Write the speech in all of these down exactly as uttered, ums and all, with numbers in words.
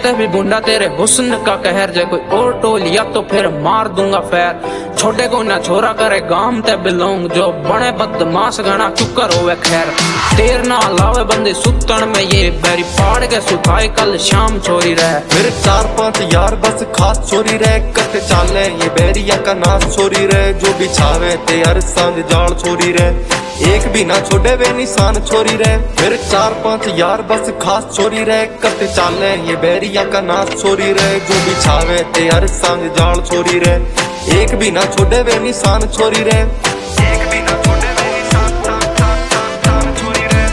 कहते भी बुंडा तेरे हुस्न का कहर, जे कोई और टोल या तो फिर मार दूंगा फैर। छोटे को ना छोरा करे गाम ते बिलोंग, जो बने बदमाश गणा चुकर होवे खैर। तेर ना लावे बंदे सुतन में ये बैरी, फाड़ के सुखाए कल शाम छोरी रह। मेरे चार पांच यार बस खास छोरी रह, कट चाले ये बैरिया का नाश छोरी रह। जो बिछावे ते हर सांझ जाल छोरी रह, एक भी ना छोड़े वे निशान छोरी रह। मेरे चार पांच यार बस खास छोरी रह, कट चाले ये बैरिया का नाश छोरी रह। जो बिछावे ते हर सांझ जाल छोरी रह, एक भी ना छोड़े वे निशान छोरी रह। एक भी ना छोड़े वे निशान छोरी रह।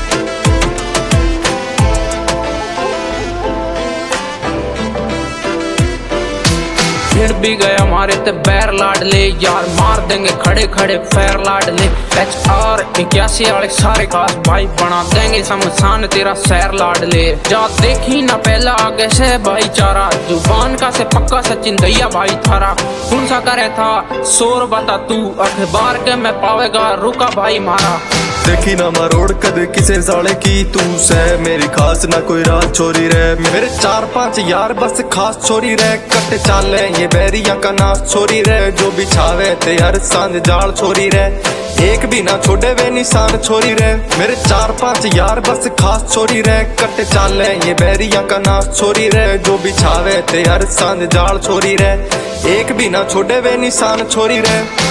फिर भी गए हमारे ते बैर लाडले, यार मार देंगे खड़े खड़े फैर लाडले। एच आर इक्यासी वाले सारे खास भाई, बना देंगे शमशान तेरा सैर लाडले। जा देखी ना पहला आगे से भाईचारा, जुबान का से पक्का सचिन दैया भाई थारा। कौन सा करे था शोर बता तू, अखबार के में पावेगा रुका भाई मारा। देखी ना मरोड़ कद किसे साले की, तू से मेरी खास ना कोई रात छोरी रह। मेरे चार पांच यार बस खास छोरी रह, कट चाले ये बैरिया का नाश छोरी रह। जो बिछावे ते हर सांझ जाल छोरी रह, एक भी ना छोड़े वे निशान छोरी रह। मेरे चार पांच यार बस खास छोरी रह, कट चाले ये बैरिया का नाश छोरी रह। जो बिछावे ते हर सांझ जाल छोरी रह, एक भी ना छोड़े वे निशान छोरी रह।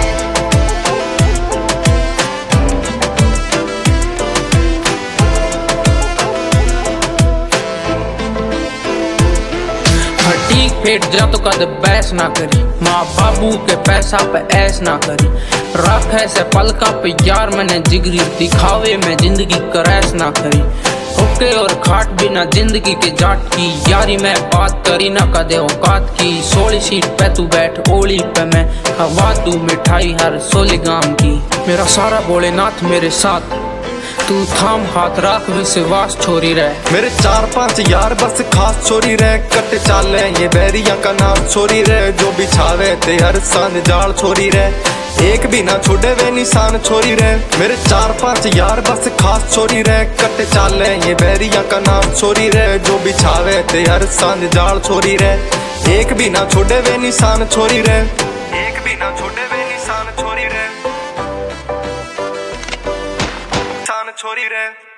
ठीक पेट जा तो कद बैस ना करी, माँ बाबू के पैसा पे ऐस ना करी। रख ऐसे पलका पे यार मैंने जिगरी, दिखावे में जिंदगी करैस ना करी। ओके और खाट बिना जिंदगी के जाट की, यारी मैं बात करी ना कदे औकात की। सोली सीट पे तू बैठ ओली पे मैं, हवा तू मिठाई हर सोली गाम की। मेरा सारा भोलेनाथ मेरे साथ, तू थाम हाथ राख विश्वास छोरी रह। मेरे चार पांच यार बस खास छोरी रह, कट चाले ये बैरिया का नाश छोरी रह। जो बिछावे ते हर सांझ जाल छोरी रह, एक भी ना छोड़े वे निशान छोरी रह। मेरे चार पांच यार बस खास छोरी रह, कट चाले ये बैरिया का नाश छोरी रह। जो बिछावे ते हर सांझ जाल छोरी रह, एक भी ना छोड़े वे निशान छोरी रह। एक भी ना छोड़े वे निशान छोरी रह, निशान छोरी रह।